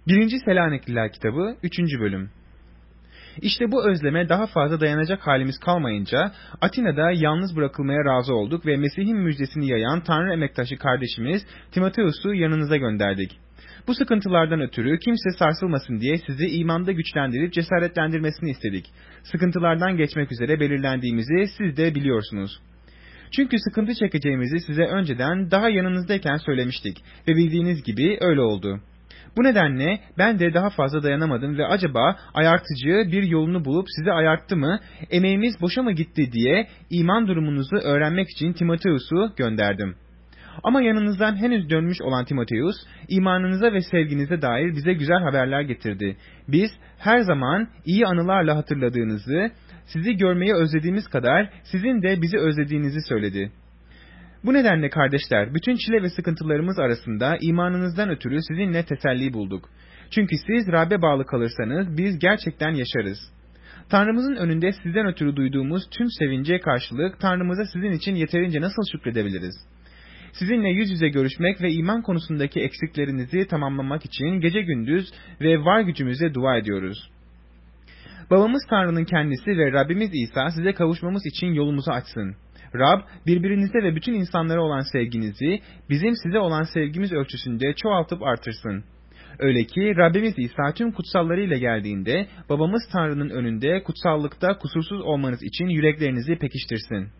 1. Selanikliler kitabı 3. bölüm. İşte bu özleme daha fazla dayanacak halimiz kalmayınca Atina'da yalnız bırakılmaya razı olduk ve Mesih'in müjdesini yayan Tanrı emektaşı kardeşimiz Timoteus'u yanınıza gönderdik. Bu sıkıntılardan ötürü kimse sarsılmasın diye sizi imanda güçlendirip cesaretlendirmesini istedik. Sıkıntılardan geçmek üzere belirlendiğimizi siz de biliyorsunuz. Çünkü sıkıntı çekeceğimizi size önceden daha yanınızdayken söylemiştik ve bildiğiniz gibi öyle oldu. Bu nedenle ben de daha fazla dayanamadım ve acaba ayartıcı bir yolunu bulup sizi ayarttı mı, emeğimiz boşa mı gitti diye iman durumunuzu öğrenmek için Timoteus'u gönderdim. Ama yanınızdan henüz dönmüş olan Timoteus, imanınıza ve sevginize dair bize güzel haberler getirdi. Biz her zaman iyi anılarla hatırladığınızı, sizi görmeyi özlediğimiz kadar sizin de bizi özlediğinizi söyledi. Bu nedenle kardeşler, bütün çile ve sıkıntılarımız arasında imanınızdan ötürü sizinle teselli bulduk. Çünkü siz Rab'be bağlı kalırsanız biz gerçekten yaşarız. Tanrımızın önünde sizden ötürü duyduğumuz tüm sevince karşılık Tanrımıza sizin için yeterince nasıl şükredebiliriz? Sizinle yüz yüze görüşmek ve iman konusundaki eksiklerinizi tamamlamak için gece gündüz ve var gücümüze dua ediyoruz. Babamız Tanrı'nın kendisi ve Rabbimiz İsa size kavuşmamız için yolumuzu açsın. Rab, birbirinize ve bütün insanlara olan sevginizi, bizim size olan sevgimiz ölçüsünde çoğaltıp artırsın. Öyle ki Rabbimiz İsa tüm kutsallarıyla geldiğinde, babamız Tanrı'nın önünde kutsallıkta kusursuz olmanız için yüreklerinizi pekiştirsin.